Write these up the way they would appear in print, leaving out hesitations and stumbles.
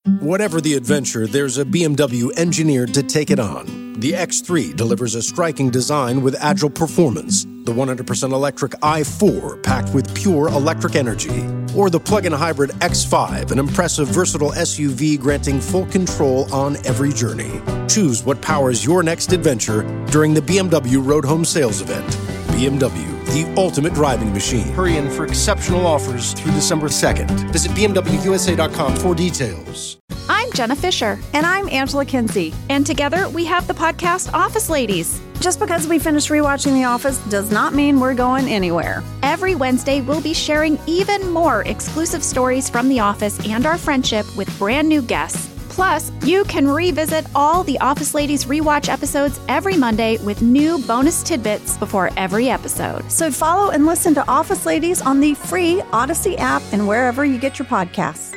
Whatever the adventure, there's a BMW engineered to take it on. The X3 delivers a striking design with agile performance. The 100% electric i4 packed with pure electric energy. Or the plug-in hybrid X5, an impressive versatile SUV granting full control on every journey. Choose what powers your next adventure during the BMW Road Home Sales Event. BMW, the ultimate driving machine. Hurry in for exceptional offers through December 2nd. Visit BMWUSA.com for details. I'm Jenna Fisher. And I'm Angela Kinsey. And together we have the podcast Office Ladies. Just because we finished rewatching The Office does not mean we're going anywhere. Every Wednesday, we'll be sharing even more exclusive stories from The Office and our friendship with brand new guests. Plus, you can revisit all the Office Ladies rewatch episodes every Monday with new bonus tidbits before every episode. So follow and listen to Office Ladies on the free Odyssey app and wherever you get your podcasts.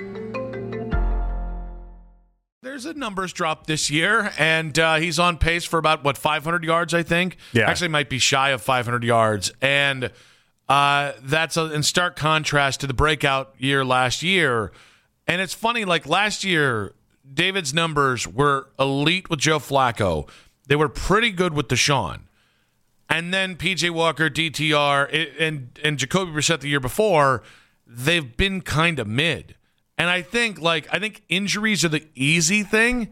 There's a numbers drop this year, and he's on pace for about, 500 yards, I think? Yeah. Actually, might be shy of 500 yards. And that's in stark contrast to the breakout year last year. And it's funny, like last year, David's numbers were elite with Joe Flacco. They were pretty good with Deshaun. And then P.J. Walker, DTR, and Jacoby Brissett the year before, they've been kind of mid. And I think injuries are the easy thing.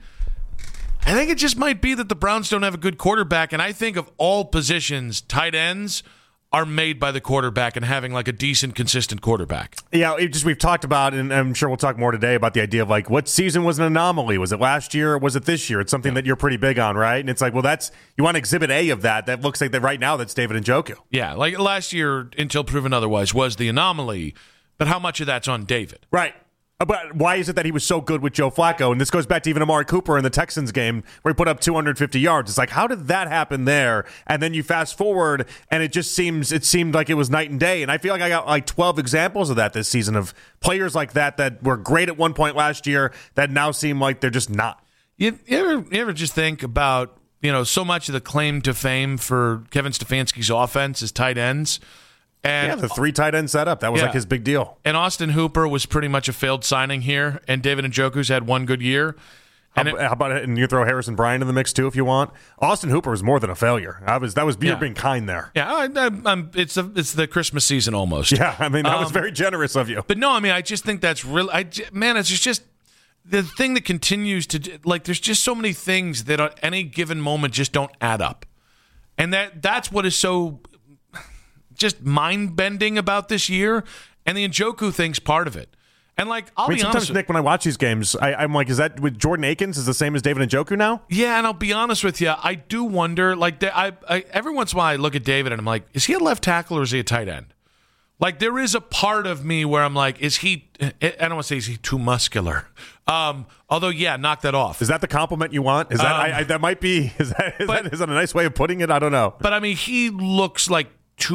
I think it just might be that the Browns don't have a good quarterback. And I think of all positions, tight ends are made by the quarterback and having like a decent, consistent quarterback. Yeah, we've talked about, and I'm sure we'll talk more today about the idea of like what season was an anomaly? Was it last year or was it this year? It's something that you're pretty big on, right? And it's like, well, you want exhibit A of that. That looks like that right now that's David Njoku. Yeah, like last year, until proven otherwise, was the anomaly. But how much of that's on David? Right. But why is it that he was so good with Joe Flacco? And this goes back to even Amari Cooper in the Texans game where he put up 250 yards. It's like, how did that happen there? And then you fast forward, and it seemed like it was night and day. And I feel like I got like 12 examples of that this season of players like that were great at one point last year that now seem like they're just not. You ever just think about, so much of the claim to fame for Kevin Stefanski's offense is tight ends? And the 3 tight end setup. That was like his big deal. And Austin Hooper was pretty much a failed signing here, and David Njoku's had one good year. How about it? And you throw Harrison Bryant in the mix too if you want. Austin Hooper was more than a failure. You're being kind there. Yeah, it's the Christmas season almost. Yeah, I mean that was very generous of you. But no, I mean I just think that's real. It's just the thing that continues to like. There's just so many things that at any given moment just don't add up, and that's what is so just mind-bending about this year, and the Njoku thing's part of it. And like, I'll be sometimes, honest, Nick, when I watch these games, I'm like, is that with Jordan Akins is the same as David Njoku now? Yeah, and I'll be honest with you, I do wonder. Like, I every once in a while I look at David and I'm like, is he a left tackle or is he a tight end? Like, there is a part of me where I'm like, is he? I don't want to say is he too muscular. Although, yeah, knock that off. Is that the compliment you want? Is that that might be? Is that a nice way of putting it? I don't know. But I mean, he looks like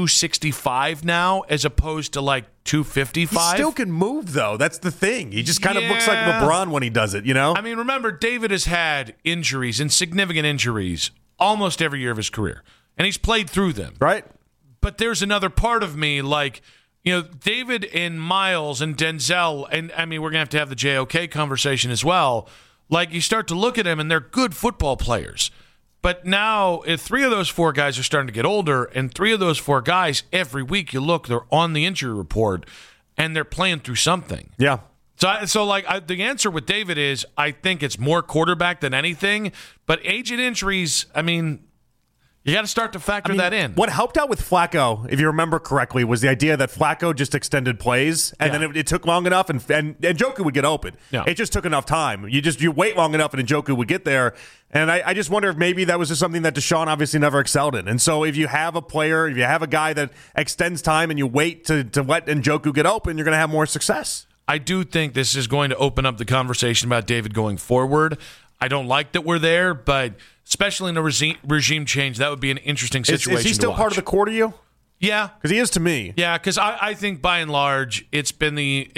265 now as opposed to like 255. He still can move though. That's the thing. He just kind of looks like LeBron when he does it, I mean, remember, David has had injuries and significant injuries almost every year of his career, and he's played through them. Right. But there's another part of me like, David and Miles and Denzel, and I mean, we're going to have the JOK conversation as well. Like, you start to look at them and they're good football players. But now, if 3 of those 4 guys are starting to get older, and 3 of those 4 guys, every week you look, they're on the injury report, and they're playing through something. Yeah. So the answer with David is, I think it's more quarterback than anything. But age and injuries, I mean, you got to start to factor that in. What helped out with Flacco, if you remember correctly, was the idea that Flacco just extended plays, and then it took long enough, and Njoku would get open. Yeah. It just took enough time. You wait long enough, and Njoku would get there. And I just wonder if maybe that was just something that Deshaun obviously never excelled in. And so if you have a player, if you have a guy that extends time and you wait to let Njoku get open, you're going to have more success. I do think this is going to open up the conversation about David going forward. I don't like that we're there, but especially in a regime change, that would be an interesting situation. Is he still part of the core to you? Yeah. Because he is to me. Yeah, because I think by and large, it's been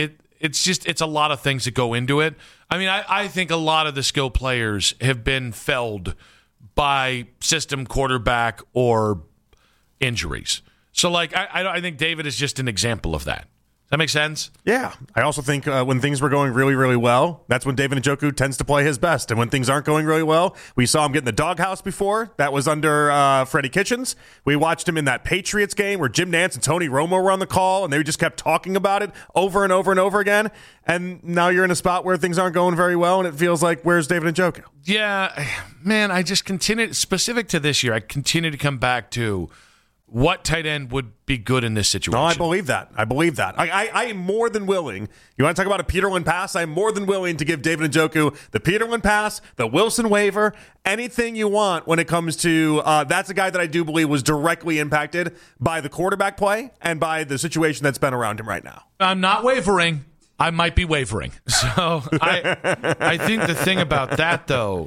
it's a lot of things that go into it. I mean, I think a lot of the skill players have been felled by system quarterback or injuries. So, like, I think David is just an example of that. That make sense? Yeah. I also think when things were going really, really well, that's when David Njoku tends to play his best. And when things aren't going really well, we saw him get in the doghouse before. That was under Freddie Kitchens. We watched him in that Patriots game where Jim Nantz and Tony Romo were on the call, and they just kept talking about it over and over and over again. And now you're in a spot where things aren't going very well, and it feels like, where's David Njoku? Yeah, man, I just continue, specific to this year, I continue to come back to what tight end would be good in this situation. No, I believe that. I am more than willing. You want to talk about a Peterlin pass? I'm more than willing to give David Njoku the Peterlin pass, the Wilson waiver, anything you want when it comes to that's a guy that I do believe was directly impacted by the quarterback play and by the situation that's been around him right now. I'm not wavering. I might be wavering. So I think the thing about that, though,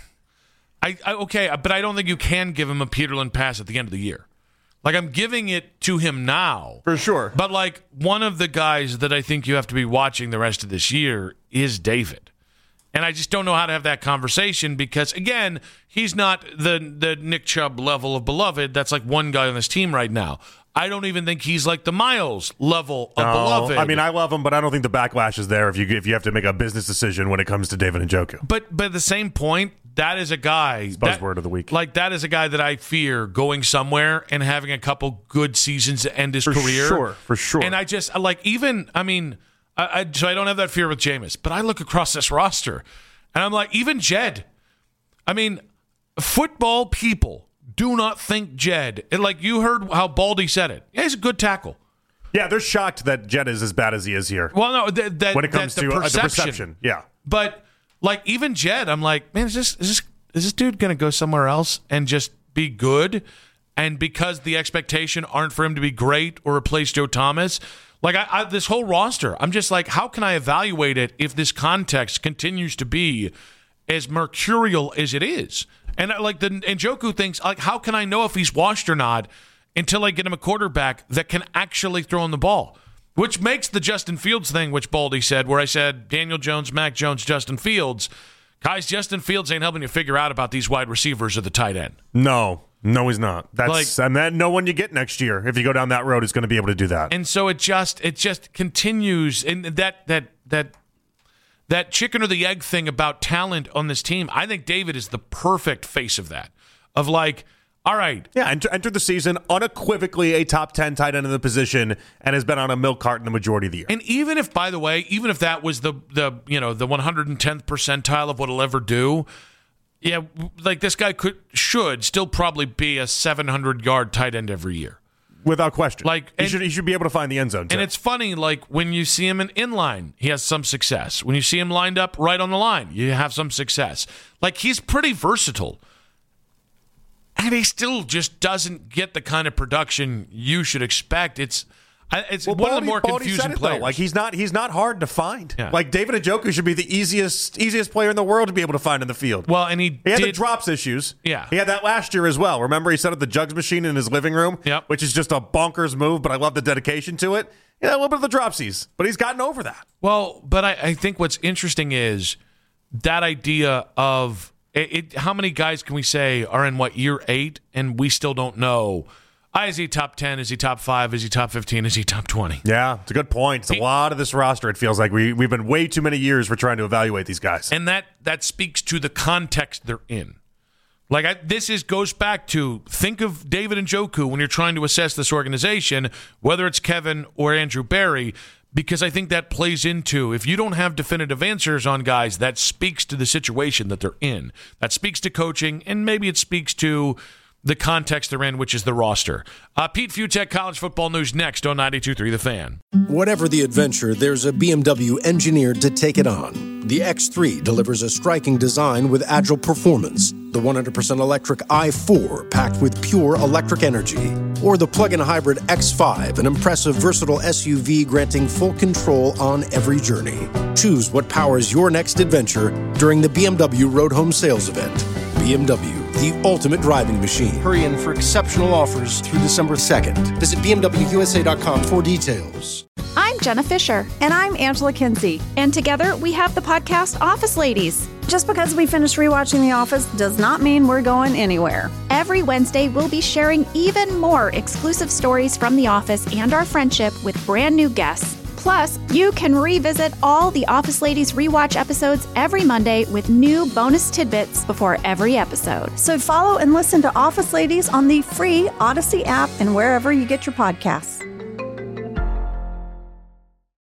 okay, but I don't think you can give him a Peterlin pass at the end of the year. Like, I'm giving it to him now. For sure. But, like, one of the guys that I think you have to be watching the rest of this year is David. And I just don't know how to have that conversation because, again, he's not the Nick Chubb level of beloved. That's like one guy on this team right now. I don't even think he's like the Miles level of beloved. I mean, I love him, but I don't think the backlash is there if you have to make a business decision when it comes to David Njoku. But at the same point, that is a guy. Buzzword of the week. Like, that is a guy that I fear going somewhere and having a couple good seasons to end his career. For sure. And I just, like, even, I mean, so I don't have that fear with Jameis, but I look across this roster and I'm like, even Jed. I mean, football people do not think Jed. And like, you heard how Baldy said it. Yeah, he's a good tackle. Yeah, they're shocked that Jed is as bad as he is here. Well, no, when it comes to the perception. Yeah. But like, even Jed, I'm like, man, is this dude going to go somewhere else and just be good? And because the expectation aren't for him to be great or replace Joe Thomas, like this whole roster, I'm just like, how can I evaluate it if this context continues to be as mercurial as it is? And like the Njoku thinks, like, how can I know if he's washed or not until I get him a quarterback that can actually throw in the ball? Which makes the Justin Fields thing, which Baldy said, where I said Daniel Jones, Mac Jones, Justin Fields. Guys, Justin Fields ain't helping you figure out about these wide receivers or the tight end. No, he's not. No one you get next year, if you go down that road, is going to be able to do that. And so it just continues. And that chicken or the egg thing about talent on this team, I think David is the perfect face of that. Of like, all right. Yeah, entered the season unequivocally a top 10 tight end in the position and has been on a milk carton the majority of the year. And even if, by the way, even if that was the 110th percentile of what he'll ever do, yeah, like this guy should still probably be a 700-yard tight end every year. Without question. Like, he should be able to find the end zone, too. And it's funny, like, when you see him in inline, he has some success. When you see him lined up right on the line, you have some success. Like, he's pretty versatile. And he still just doesn't get the kind of production you should expect. It's one of the more confusing players. Like, he's not hard to find. Yeah. Like, David Njoku should be the easiest player in the world to be able to find in the field. Well, and he had the drops issues. Yeah. He had that last year as well. Remember, he set up the jugs machine in his living room, which is just a bonkers move, but I love the dedication to it. Yeah, a little bit of the dropsies, but he's gotten over that. Well, but I think what's interesting is that idea of how many guys can we say are in year 8 and we still don't know? Is he top 10? Is he top 5? Is he top 15? Is he top 20? Yeah, it's a good point. It's a lot of this roster. It feels like we've been way too many years for trying to evaluate these guys. And that speaks to the context they're in. Like, goes back to, think of David Njoku when you're trying to assess this organization, whether it's Kevin or Andrew Berry, because I think that plays into, if you don't have definitive answers on guys, that speaks to the situation that they're in. That speaks to coaching, and maybe it speaks to the context they're in, which is the roster. Pete Fiutak, College Football News, next on 92.3 The Fan. Whatever the adventure, there's a BMW engineered to take it on. The X3 delivers a striking design with agile performance. The 100% electric i4 packed with pure electric energy. Or the plug-in hybrid X5, an impressive, versatile SUV granting full control on every journey. Choose what powers your next adventure during the BMW Road Home Sales Event. BMW, the ultimate driving machine. Hurry in for exceptional offers through December 2nd. Visit BMWUSA.com for details. I'm Jenna Fisher. And I'm Angela Kinsey. And together we have the podcast Office Ladies. Just because we finished rewatching The Office does not mean we're going anywhere. Every Wednesday, we'll be sharing even more exclusive stories from The Office and our friendship with brand new guests. Plus, you can revisit all the Office Ladies rewatch episodes every Monday with new bonus tidbits before every episode. So follow and listen to Office Ladies on the free Odyssey app and wherever you get your podcasts.